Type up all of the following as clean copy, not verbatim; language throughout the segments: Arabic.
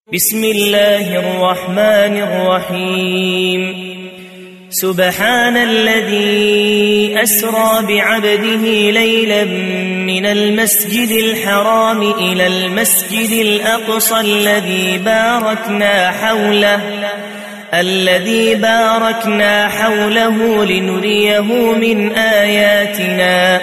بسم الله الرحمن الرحيم سبحان الذي أسرى بعبده ليلا من المسجد الحرام إلى المسجد الأقصى الذي باركنا حوله لنريه من آياتنا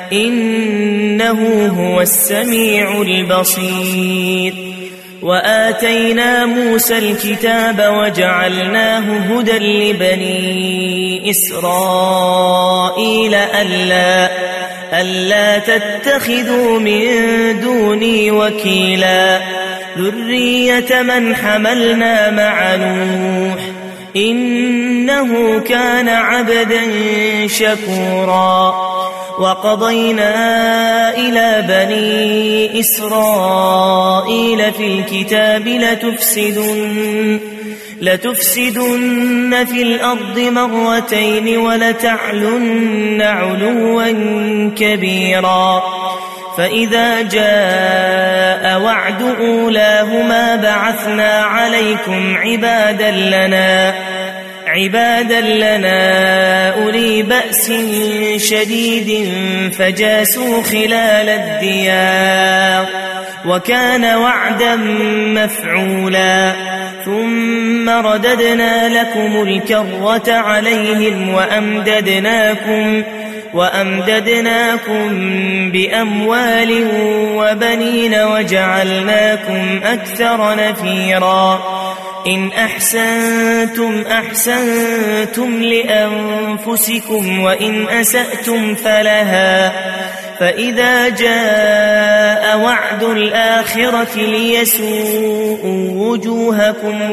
إنه هو السميع البصير وآتينا موسى الكتاب وجعلناه هدى لبني إسرائيل ألا تتخذوا من دوني وكيلا ذرية من حملنا مع نوح إنه كان عبدا شكورا وقضينا إلى بني إسرائيل في الكتاب لتفسدن في الأرض مرتين ولتعلن علوا كبيرا فإذا جاء وعد أولاهما بعثنا عليكم عبادا لنا أولي بأس شديد فجاسوا خلال الديار وكان وعدا مفعولا ثم رددنا لكم الكرة عليهم وأمددناكم بأموال وبنين وجعلناكم أكثر نفيرا إن أحسنتم لأنفسكم وإن أسأتم فلها فإذا جاء وعد الآخرة ليسوءوا وجوهكم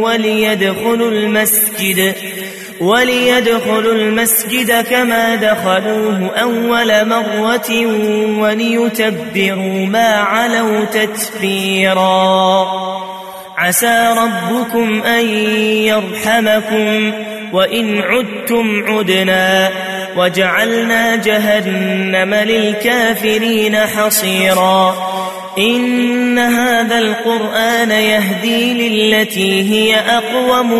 وليدخلوا المسجد كما دخلوه أول مرة وليتبروا ما علوا تتبيرا عسى ربكم أن يرحمكم وإن عدتم عدنا وجعلنا جهنم للكافرين حصيرا إن هذا القرآن يهدي للتي هي أقوم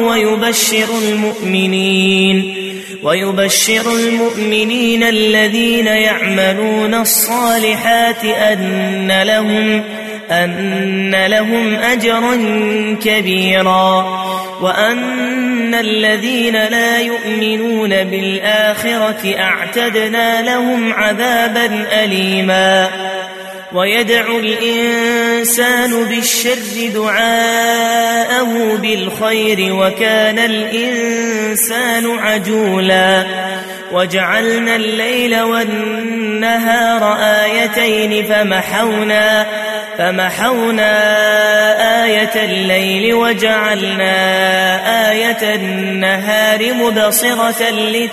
ويبشر المؤمنين الذين يعملون الصالحات أن لهم أجرا كبيرا وأن الذين لا يؤمنون بالآخرة أعتدنا لهم عذابا أليما ويدعو الإنسان بالشر دعاءه بالخير وكان الإنسان عجولا وجعلنا الليل والنهار آيتين فمحونا آية الليل وجعلنا آية النهار مبصرة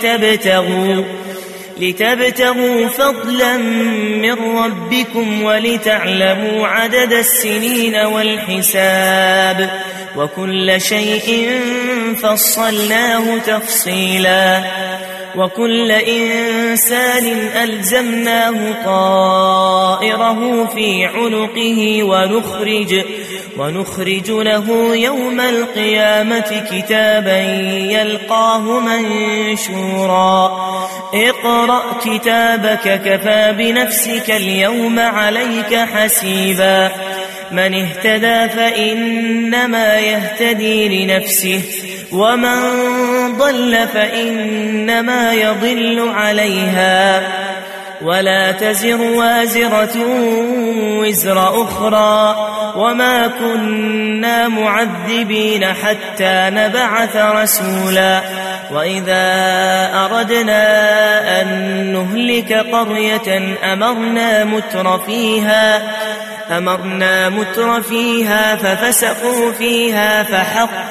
لتبتغوا فضلا من ربكم ولتعلموا عدد السنين والحساب وكل شيء فصلناه تفصيلا وكل إنسان ألزمناه طائره في عنقه ونخرج له يوم القيامة كتابا يلقاه منشورا اقرأ كتابك كفى بنفسك اليوم عليك حسيبا من اهتدى فإنما يهتدي لنفسه ومن ضل فإنما يضل عليها ولا تزر وازرة وزر أخرى وما كنا معذبين حتى نبعث رسولا وإذا أردنا أن نهلك قرية أمرنا متر فيها ففسقوا فيها فحق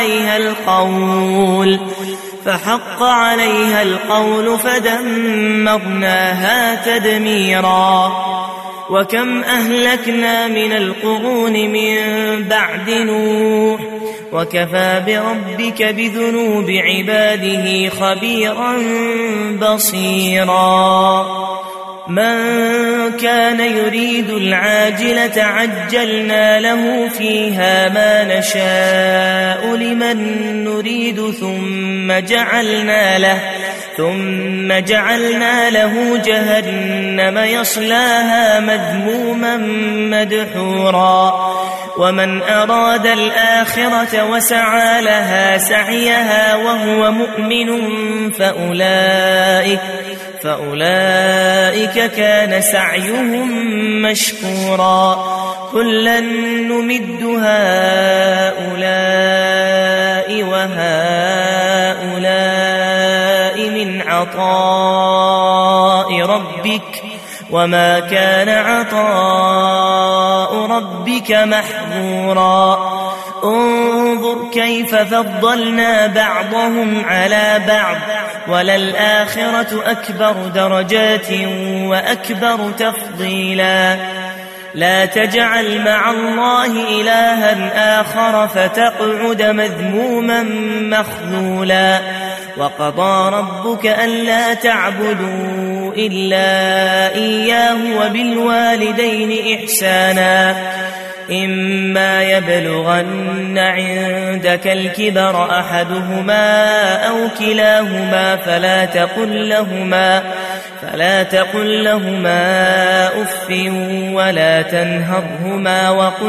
عليها القول فدمرناها تدميرا وكم أهلكنا من القرون من بعد نوح وكفى بربك بذنوب عباده خبيرا بصيرا من كان يريد العاجلة عجلنا له فيها ما نشاء لمن نريد ثم جعلنا له جهنم يصلاها مذموما مدحورا ومن أراد الآخرة وسعى لها سعيها وهو مؤمن فأولئك كان سعيهم مشكورا كلا نمد هؤلاء وهؤلاء من عطاء ربك وما كان عطاء ربك محظورا انظر كيف فضلنا بعضهم على بعض وللآخرة أكبر درجات وأكبر تفضيلا لا تجعل مع الله إلها آخر فتقعد مذموما مخذولا وقضى ربك ألا تعبدوا إلا إياه وبالوالدين إحسانا إما يبلغن عندك الكبر أحدهما أو كلاهما فلا تقل لهما أف ولا تنهرهما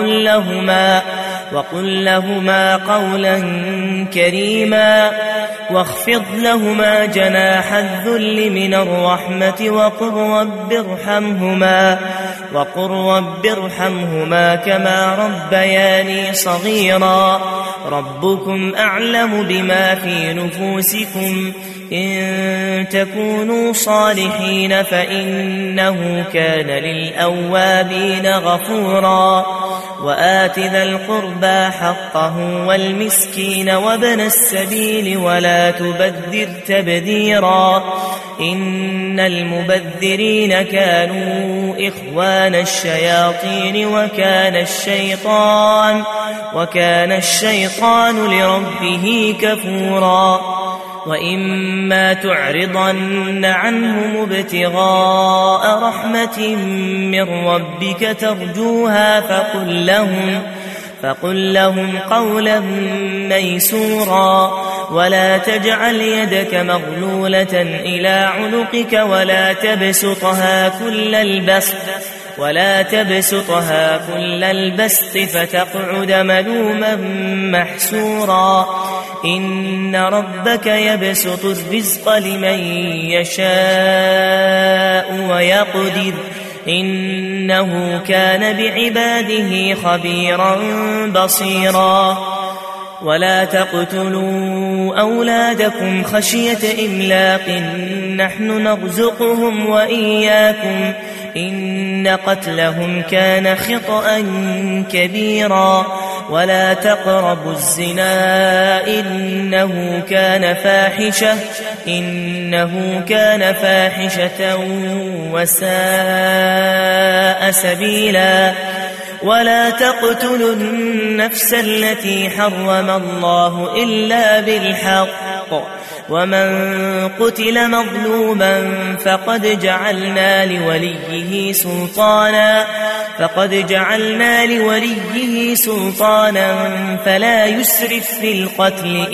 وقل لهما قولا كريما واخفض لهما جناح الذل من الرحمة وقل رب ارحمهما كما ربياني صغيرا ربكم أعلم بما في نفوسكم إن تكونوا صالحين فإنه كان للأوابين غفورا وآت ذا القربى حقه والمسكين وابن السبيل ولا تبذر تبذيرا إن المبذرين كانوا إخوان الشياطين وكان الشيطان لربه كفورا وإما تعرضن عنهم ابتغاء رحمة من ربك ترجوها فقل لهم قولا ميسورا ولا تجعل يدك مغلولة إلى عنقك ولا تبسطها كل البسط فتقعد ملوما محسورا إن ربك يبسط الرزق لمن يشاء ويقدر إنه كان بعباده خبيرا بصيرا ولا تقتلوا أولادكم خشية إملاق نحن نرزقهم وإياكم إن قتلهم كان خطأ كبيرا ولا تقربوا الزنا إنه كان فاحشة وساء سبيلا ولا تقتلوا النفس التي حرم الله إلا بالحق ومن قتل مظلوما فقد جعلنا لوليه سلطانا فلا يسرف في القتل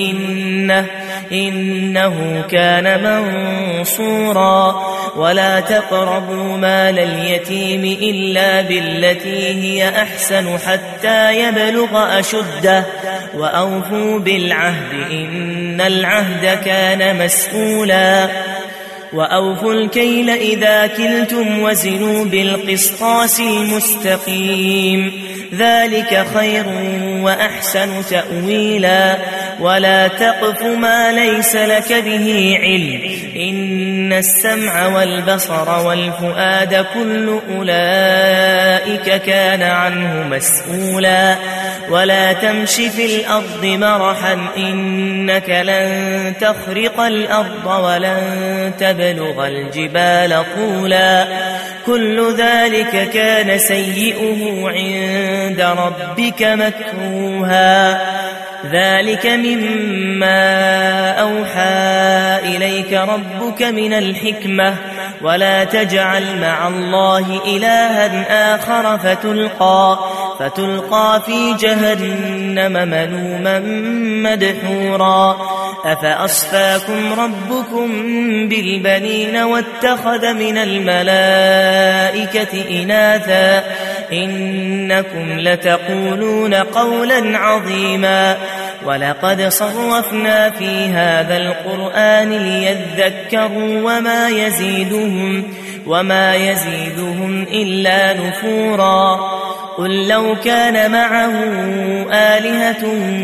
إنه كان منصورا ولا تقربوا مال اليتيم إلا بالتي هي أحسن حتى يبلغ أشده وأوفوا بالعهد إن العهد كان مسؤولا وأوفوا الكيل إذا كلتم وزنوا بالقسطاس المستقيم ذلك خير وأحسن تأويلا ولا تقف ما ليس لك به علم إن السمع والبصر والفؤاد كل أولئك كان عنه مسؤولا ولا تمش في الأرض مرحا إنك لن تخرق الأرض ولن تبلغ الجبال طولا كل ذلك كان سيئه عند ربك مكروها ذلك مما أوحى إليك ربك من الحكمة ولا تجعل مع الله إلها آخر فتلقى في جهنم ملوما مدحورا أفأصفاكم ربكم بالبنين واتخذ من الملائكة إناثا إنكم لتقولون قولا عظيما ولقد صرفنا في هذا القرآن ليذكروا وما يزيدهم إلا نفورا قل لو كان معه آلهة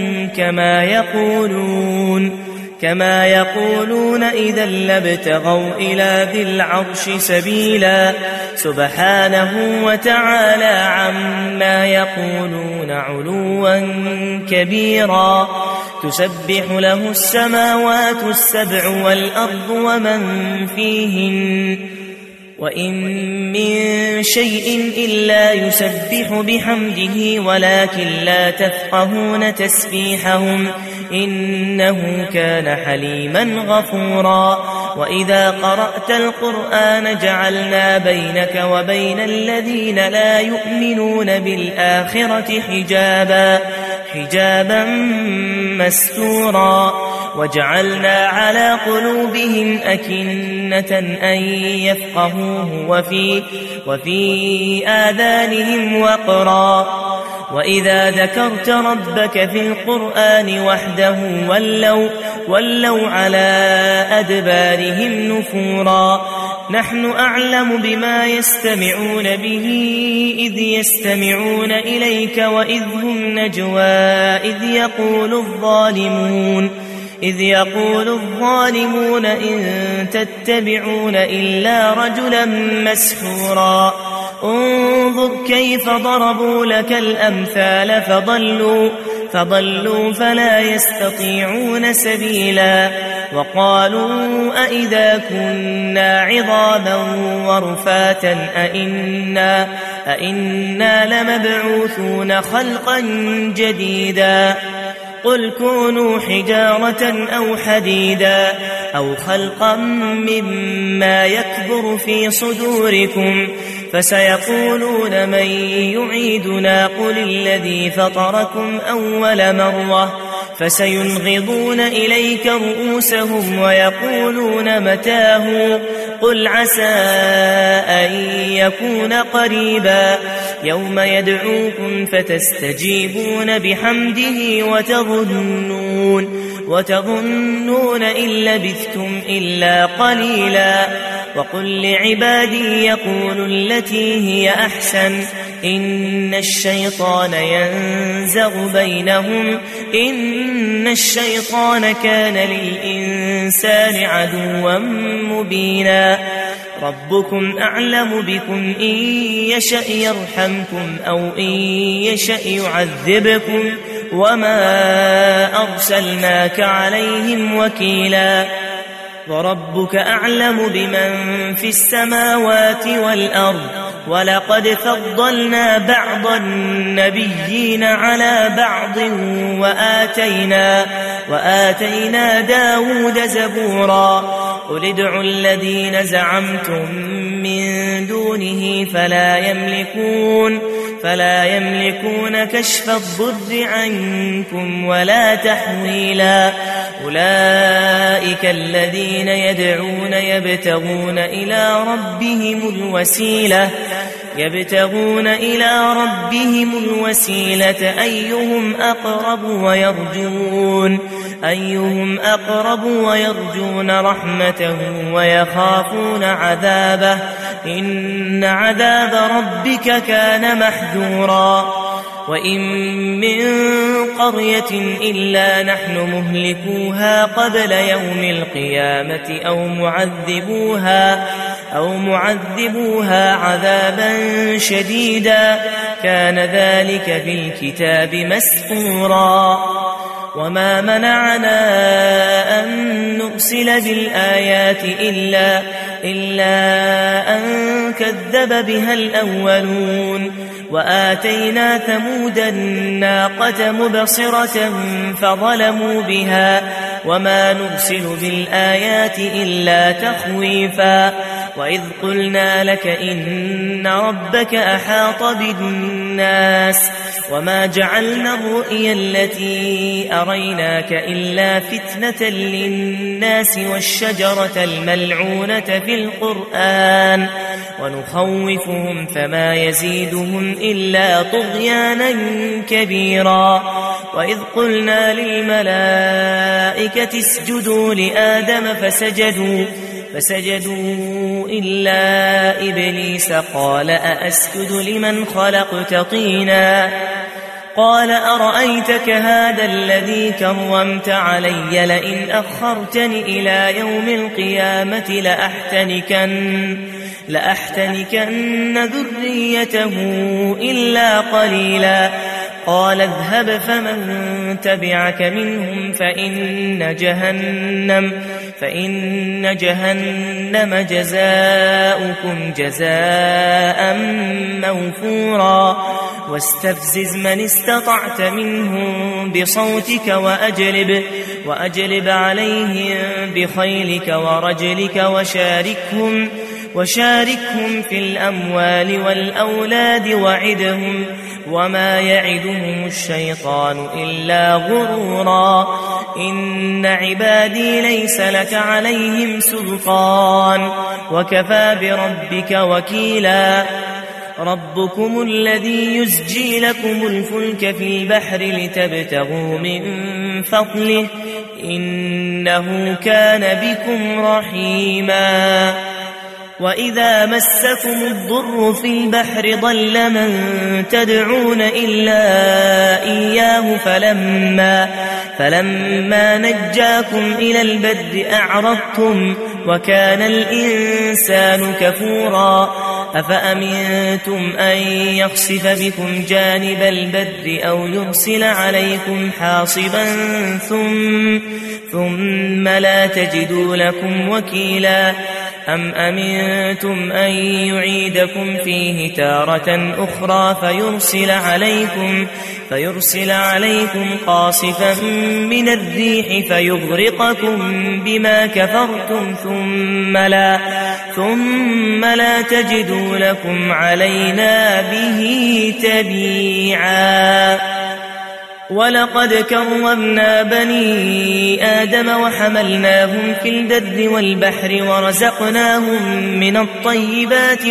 كما يقولون إذا لابتغوا إلى ذي العرش سبيلا سبحانه وتعالى عما يقولون علوا كبيرا تسبح له السماوات السبع والأرض ومن فيهن وإن من شيء إلا يسبح بحمده ولكن لا تفقهون تسبيحهم إنه كان حليما غفورا وإذا قرأت القرآن جعلنا بينك وبين الذين لا يؤمنون بالآخرة حجابا مستورا وجعلنا على قلوبهم أكنة أن يفقهوه وفي آذانهم وقرا وإذا ذكرت ربك في القرآن وحده ولوا على أدبارهم نفورا نحن أعلم بما يستمعون به إذ يستمعون إليك وإذ هم نجوى إذ يقول الظالمون إن تتبعون إلا رجلا مسحورا انظر كيف ضربوا لك الأمثال فضلوا فلا يستطيعون سبيلا وقالوا أئذا كنا عظاما ورفاتا أئنا لمبعوثون خلقا جديدا قل كونوا حجارة أو حديدا أو خلقا مما يكبر في صدوركم فسيقولون من يعيدنا قل الذي فطركم أول مرة فسينغضون إليك رؤوسهم ويقولون متاه قل عسى أن يكون قريبا يوم يدعوكم فتستجيبون بحمده وتظنون إن لبثتم إلا قليلا وقل لعبادي يقولوا التي هي أحسن إن الشيطان ينزغ بينهم إن الشيطان كان للإنسان عدوا مبينا ربكم أعلم بكم إن يشأ يرحمكم أو إن يشأ يعذبكم وما أرسلناك عليهم وكيلا وربك أعلم بمن في السماوات والأرض ولقد فضلنا بعض النبيين على بعض وآتينا داود زبورا قل ادعوا الذين زعمتم من دونه فلا يملكون كشف الضر عنكم ولا تحويلا أولئك الذين يدعون يبتغون إلى ربهم الوسيلة أيهم أقرب ويرجون رحمته ويخافون عذابه إن عذاب ربك كان محذورا وإن من قرية إلا نحن مهلكوها قبل يوم القيامة أو معذبوها عذابا شديدا كان ذلك في الكتاب مسطورا وما منعنا أن نرسل بالآيات إلا أن كذب بها الأولون وآتينا ثمود الناقة مبصرة فظلموا بها وما نرسل بالآيات إلا تخويفا وإذ قلنا لك إن ربك أحاط بالناس وما جعلنا الرؤيا التي أريناك إلا فتنة للناس والشجرة الملعونة في القرآن ونخوفهم فما يزيدهم إلا طغيانا كبيرا. وإذ قلنا للملائكة اسجدوا لآدم فسجدوا إلا إبليس قال أأسجد لمن خلقت طينا قال أرأيتك هذا الذي كرمت علي لئن أخرتني إلى يوم القيامة لأحتنكن ذريته إلا قليلا. قال اذهب فمن تبعك منهم فإن جهنم جزاؤكم جزاء موفورا. واستفزز من استطعت منهم بصوتك وأجلب عليهم بخيلك ورجلك وشاركهم في الأموال والأولاد وعدهم وما يعدهم الشيطان إلا غرورا. إن عبادي ليس لك عليهم سلطان وكفى بربك وكيلا. ربكم الذي يزجي لكم الفلك في البحر لتبتغوا من فضله إنه كان بكم رحيما. وإذا مسكم الضر في البحر ضل من تدعون إلا إياه فلما نجاكم إلى البر أعرضتم وكان الإنسان كفورا. أفأمنتم أن يخسف بكم جانب البر أو يرسل عليكم حاصبا ثم لا تجدوا لكم وكيلا. أم أمنتم أن يعيدكم فيه تارة أخرى فيرسل عليكم قاصفا من الريح فيغرقكم بما كفرتم ثم لا تجدوا لكم علينا به تبيعا. ولقد كرمنا بني آدم وحملناهم في البر والبحر ورزقناهم من الطيبات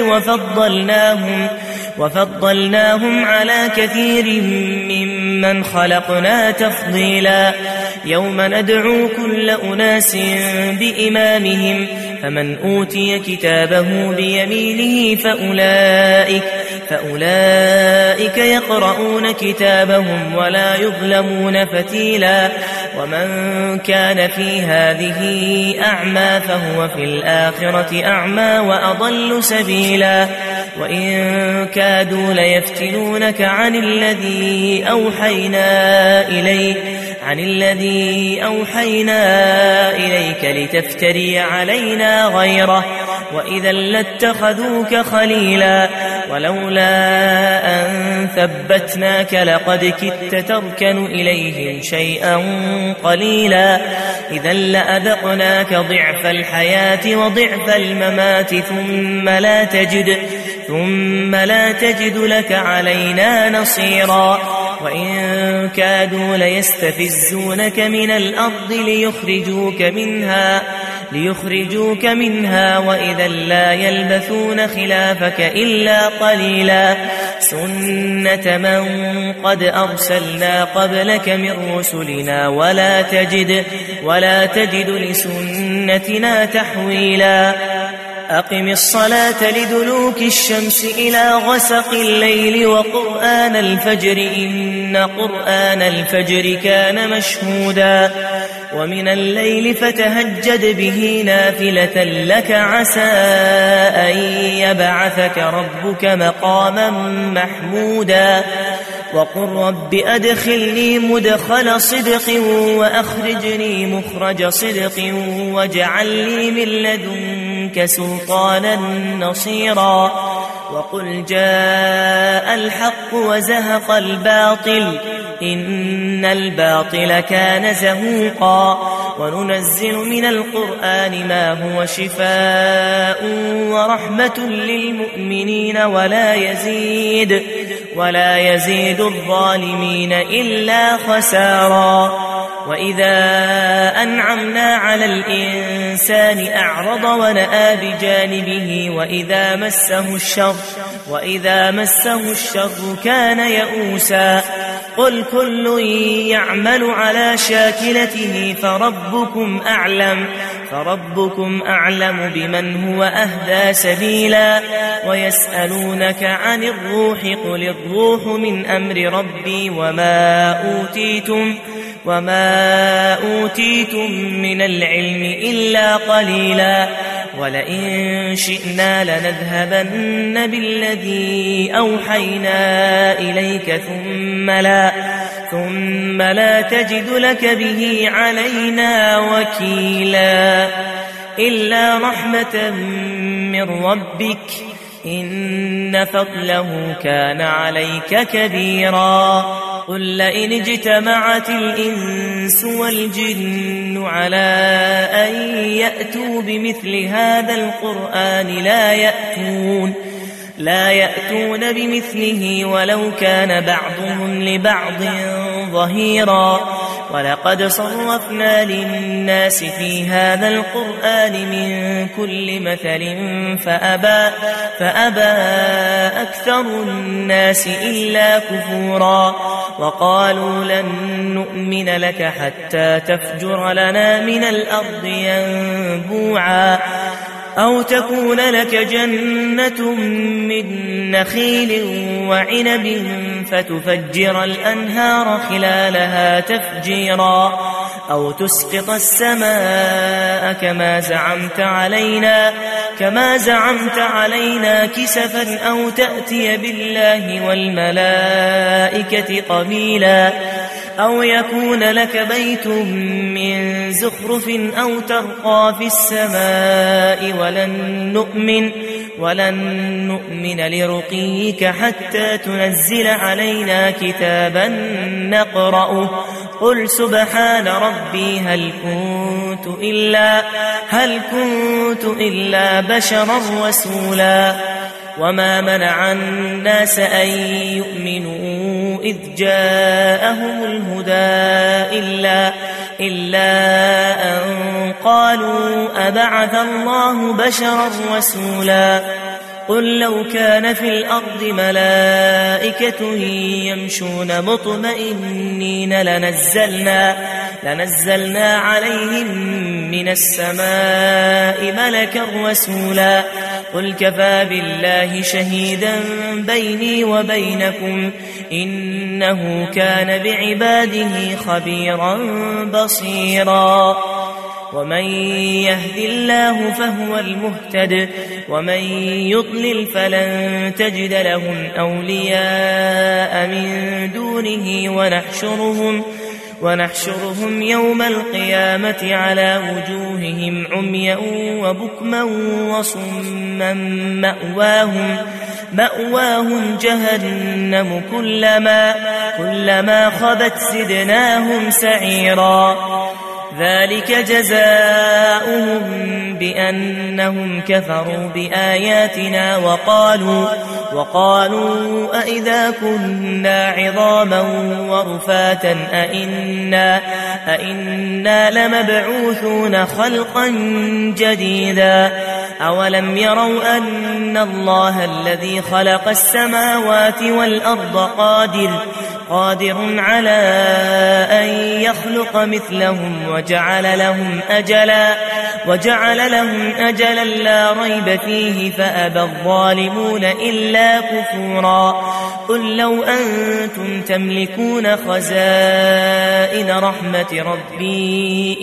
وفضلناهم على كثير ممن خلقنا تفضيلا. يوم ندعو كل أناس بإمامهم فمن أوتي كتابه بيمينه فأولئك يقرؤون كتابهم ولا يظلمون فتيلا. ومن كان في هذه أعمى فهو في الآخرة أعمى وأضل سبيلا. وإن كادوا ليفتنونك عن الذي أوحينا إليك لتفتري علينا غيره وإذا لاتخذوك خليلا. ولولا أن ثبتناك لقد كدت تركن إليهم شيئا قليلا. إذا لأذقناك ضعف الحياة وضعف الممات ثم لا تجد لك علينا نصيرا. وإن كادوا ليستفزونك من الأرض ليخرجوك منها وإذا لا يلبثون خلافك إلا قليلا. سنة من قد أرسلنا قبلك من رسلنا ولا تجد لسنتنا تحويلا. أقم الصلاة لدلوك الشمس إلى غسق الليل وقرآن الفجر إن قرآن الفجر كان مشهودا. ومن الليل فتهجد به نافلة لك عسى أن يبعثك ربك مقاما محمودا. وقل رب أدخلني مدخل صدق وأخرجني مخرج صدق واجعل لي من لدنك سلطانا نصيرا. وقل جاء الحق وزهق الباطل إن الباطل كان زهوقا. وننزل من القرآن ما هو شفاء ورحمة للمؤمنين ولا يزيد الظالمين إلا خسارا. وإذا أنعمنا على الإنسان أعرض ونأى بجانبه وإذا مسه الشر كان يئوسا. قل كل يعمل على شاكلته فربكم أعلم بمن هو أهدى سبيلا. ويسألونك عن الروح قل الروح من أمر ربي وما أوتيتم من العلم إلا قليلا. ولئن شئنا لنذهبن بالذي أوحينا إليك ثم لا تجد لك به علينا وكيلا. إلا رحمة من ربك إن فضله كان عليك كبيرا. قل لئن اجتمعت الإنس والجن على أن يأتوا بمثل هذا القرآن لا يأتون بمثله ولو كان بعضهم لبعض ظهيرا. ولقد صرفنا للناس في هذا القرآن من كل مثل فأبى أكثر الناس إلا كفورا. وقالوا لن نؤمن لك حتى تفجر لنا من الأرض ينبوعا أو تكون لك جنة من نخيل وعنب فتفجر الأنهار خلالها تفجيرا أو تسقط السماء كما زعمت علينا كسفا أو تأتي بالله والملائكة قبيلا أو يكون لك بيت من زخرف أو ترقى في السماء ولن نؤمن لرقيك حتى تنزل علينا كتابا نقرأه. قل سبحان ربي هل كنت إلا بشرا رسولا. وما منع الناس أن يؤمنوا إذ جاءهم الهدى إلا أن قالوا أبعث الله بشرا رسولا. قل لو كان في الأرض ملائكة يمشون مطمئنين لنزلنا عليهم من السماء ملكا رسولا. قل كفى بالله شهيدا بيني وبينكم إنه كان بعباده خبيرا بصيرا. ومن يهد الله فهو المهتد ومن يضلل فلن تجد لهم أولياء من دونه ونحشرهم يوم القيامة على وجوههم عميا وبكما وصما مأواهم جهنم كلما خبت زدناهم سعيرا. ذلك جزاؤهم بأنهم كفروا بآياتنا وقالوا أئذا كنا عظاما ورفاتا أئنا لمبعوثون خلقا جديدا. أولم يروا أن الله الذي خلق السماوات والأرض قادر على أن يخلق مثلهم وجعل لهم أجلا لا ريب فيه فأبى الظالمون إلا كفورا. قل لو أنتم تملكون خزائن رحمة ربي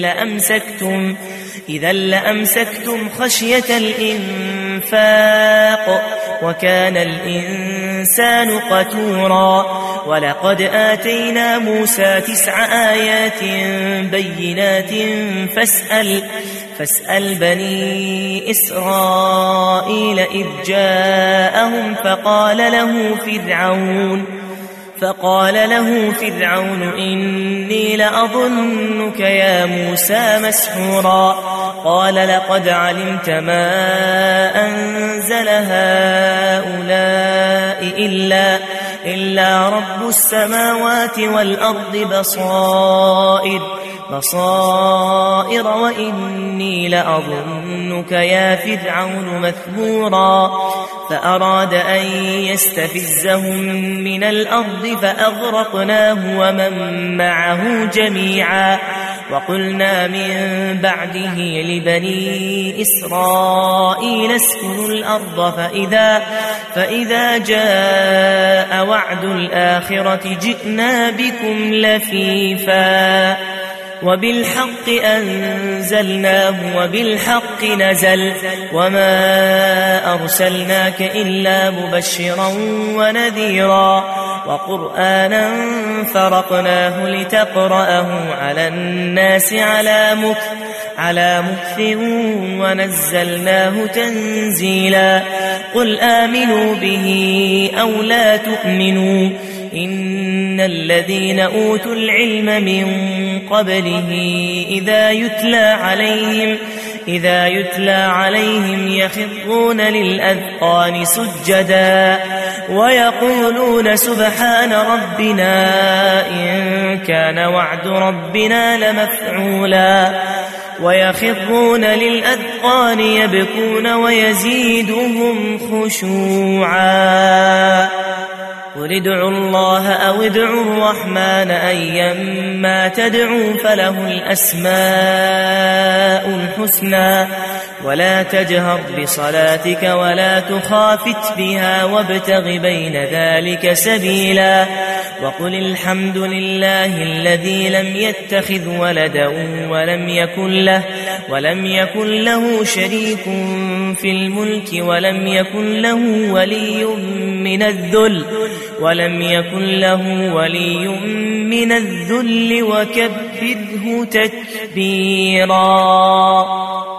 إذا لأمسكتم خشية الإنفاق وكان الإنسان قتورا. ولقد آتينا موسى 9 آيات بينات فاسأل بني إسرائيل إذ جاءهم فقال له فرعون إني لأظنك يا موسى مسحورا قال لقد علمت ما أنزل هؤلاء إلا رب السماوات والأرض بصائر وإني لأظنك يا فرعون مثبورا فأراد أن يستفزهم من الأرض فأغرقناه ومن معه جميعا وقلنا من بعده لبني إسرائيل اسكنوا الأرض فإذا جاء وعد الآخرة جئنا بكم لفيفا وبالحق أنزلناه وبالحق نزل وما أرسلناك إلا مبشرا ونذيرا وقرآنا فرقناه لتقرأه على الناس على مكث ونزلناه تنزيلا قل آمنوا به أو لا تؤمنوا إن الذين أوتوا العلم من قبله إذا يتلى عليهم يخرون للأذقان سجدا ويقولون سبحان ربنا إن كان وعد ربنا لمفعولا ويخرون للأذقان يبكون ويزيدهم خشوعا قل ادعوا الله أو ادعوا الرحمن أيما تدعوا فله الأسماء الحسنى ولا تجهر بصلاتك ولا تخافت بها وابتغ بين ذلك سبيلا وقل الحمد لله الذي لم يتخذ ولدا ولم يكن له شريك في الملك ولم يكن له ولي من الذل وكبره تكبيرا.